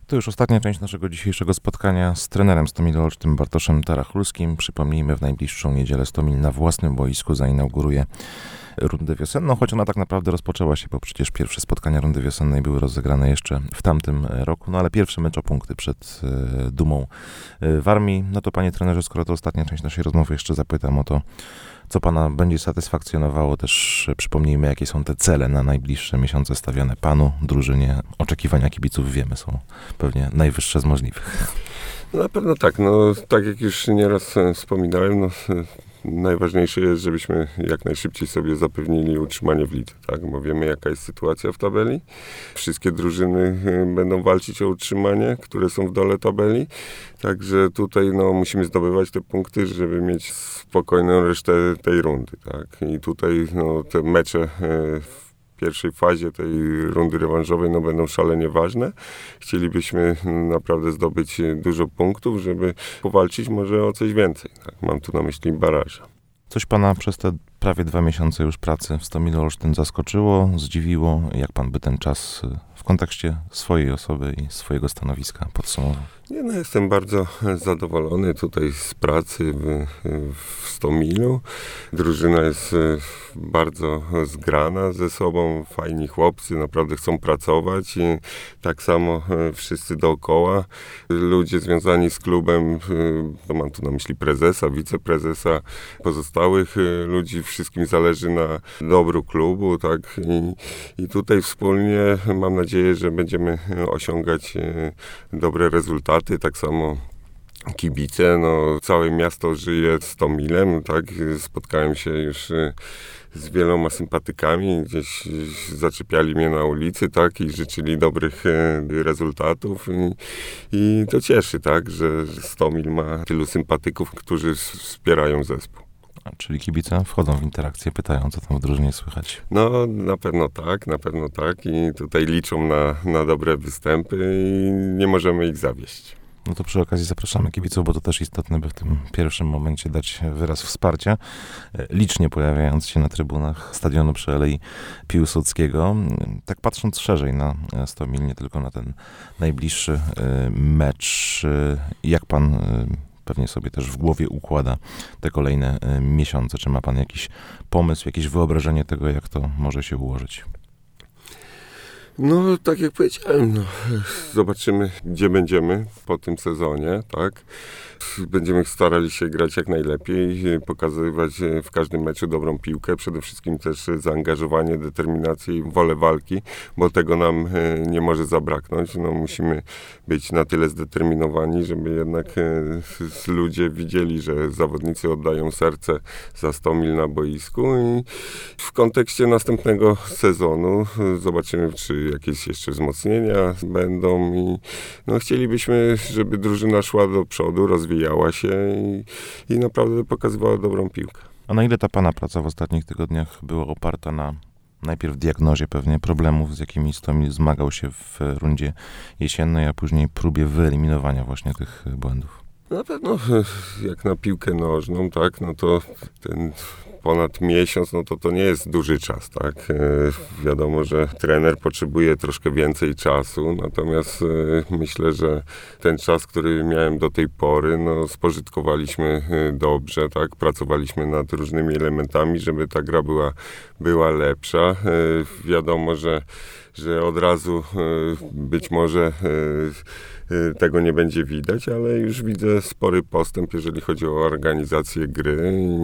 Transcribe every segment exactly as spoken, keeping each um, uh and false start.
To już ostatnia część naszego dzisiejszego spotkania z trenerem Stomilu Olsztyn Bartoszem Tarachulskim. Przypomnijmy, w najbliższą niedzielę Stomil na własnym boisku zainauguruje rundę wiosenną, choć ona tak naprawdę rozpoczęła się, bo przecież pierwsze spotkania rundy wiosennej były rozegrane jeszcze w tamtym roku, no ale pierwszy mecz o punkty przed e, Dumą e, Warmii. No to panie trenerze, skoro to ostatnia część naszej rozmowy, jeszcze zapytam o to, co pana będzie satysfakcjonowało. Też przypomnijmy, jakie są te cele na najbliższe miesiące stawiane panu, drużynie. Oczekiwania kibiców, wiemy, są pewnie najwyższe z możliwych. No na pewno tak. No, tak jak już nieraz wspominałem, no, najważniejsze jest, żebyśmy jak najszybciej sobie zapewnili utrzymanie w lidze, tak? Bo wiemy, jaka jest sytuacja w tabeli. Wszystkie drużyny będą walczyć o utrzymanie, które są w dole tabeli. Także tutaj no, musimy zdobywać te punkty, żeby mieć spokojną resztę tej rundy, tak? I tutaj no, te mecze w pierwszej fazie tej rundy rewanżowej no, będą szalenie ważne. Chcielibyśmy naprawdę zdobyć dużo punktów, żeby powalczyć może o coś więcej. Tak? Mam tu na myśli baraża. Coś pana przez te prawie dwa miesiące już pracy w Stomilu Olsztyn zaskoczyło, zdziwiło? Jak pan by ten czas w kontekście swojej osoby i swojego stanowiska podsumował? Nie, no, jestem bardzo zadowolony tutaj z pracy w, w Stomilu. Drużyna jest bardzo zgrana ze sobą, fajni chłopcy, naprawdę chcą pracować i tak samo wszyscy dookoła. Ludzie związani z klubem, to mam tu na myśli prezesa, wiceprezesa, pozostałych ludzi, wszystkim zależy na dobru klubu, tak? I, i tutaj wspólnie mam nadzieję, że będziemy osiągać dobre rezultaty. Tak samo kibice, no całe miasto żyje Stomilem, tak? Spotkałem się już z wieloma sympatykami, gdzieś zaczepiali mnie na ulicy, tak? I życzyli dobrych rezultatów i, i to cieszy, tak? Że Stomil ma tylu sympatyków, którzy wspierają zespół. A, czyli kibice wchodzą w interakcję, pytają, co tam w drużynie słychać? No, na pewno tak, na pewno tak i tutaj liczą na, na dobre występy i nie możemy ich zawieść. No to przy okazji zapraszamy kibiców, bo to też istotne, by w tym pierwszym momencie dać wyraz wsparcia, licznie pojawiając się na trybunach stadionu przy Alei Piłsudskiego. Tak patrząc szerzej na Stomil, nie tylko na ten najbliższy mecz, jak pan pewnie sobie też w głowie układa te kolejne y, miesiące? Czy ma pan jakiś pomysł, jakieś wyobrażenie tego, jak to może się ułożyć? No, tak jak powiedziałem, no, zobaczymy, gdzie będziemy po tym sezonie, tak? Będziemy starali się grać jak najlepiej, pokazywać w każdym meczu dobrą piłkę, przede wszystkim też zaangażowanie, determinację i wolę walki, bo tego nam nie może zabraknąć. No, musimy być na tyle zdeterminowani, żeby jednak ludzie widzieli, że zawodnicy oddają serce za Stomil na boisku i w kontekście następnego sezonu zobaczymy, czy jakieś jeszcze wzmocnienia będą i no, chcielibyśmy, żeby drużyna szła do przodu, rozwijała się i, i naprawdę pokazywała dobrą piłkę. A na ile ta pana praca w ostatnich tygodniach była oparta na najpierw diagnozie pewnie problemów, z jakimi Stomil zmagał się w rundzie jesiennej, a później próbie wyeliminowania właśnie tych błędów? Na pewno jak na piłkę nożną, tak, no to ten ponad miesiąc, no to to nie jest duży czas, tak. E, wiadomo, że trener potrzebuje troszkę więcej czasu, natomiast e, myślę, że ten czas, który miałem do tej pory, no spożytkowaliśmy dobrze, tak. Pracowaliśmy nad różnymi elementami, żeby ta gra była, była lepsza. E, wiadomo, że, że od razu e, być może e, tego nie będzie widać, ale już widzę spory postęp, jeżeli chodzi o organizację gry i,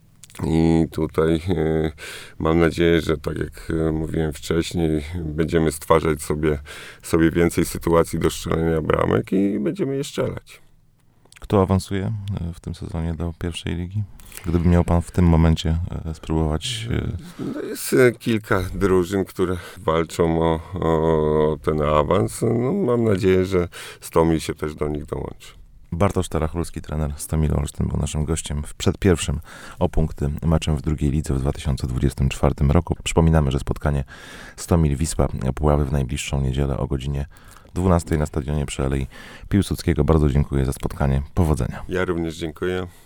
i tutaj y, mam nadzieję, że tak jak y, mówiłem wcześniej, będziemy stwarzać sobie, sobie więcej sytuacji do strzelania bramek i będziemy je strzelać. Kto awansuje w tym sezonie do pierwszej ligi? Gdyby miał pan w tym momencie spróbować... No jest kilka drużyn, które walczą o, o ten awans. No, mam nadzieję, że Stomil się też do nich dołączy. Bartosz Tarachulski, trener Stomilu Olsztyn, był naszym gościem przed pierwszym o punkty meczem w drugiej lidze w dwa tysiące dwudziestym czwartym roku. Przypominamy, że spotkanie Stomil-Wisła Puławy w najbliższą niedzielę o godzinie dwunastej na stadionie przy Alei Piłsudskiego. Bardzo dziękuję za spotkanie. Powodzenia. Ja również dziękuję.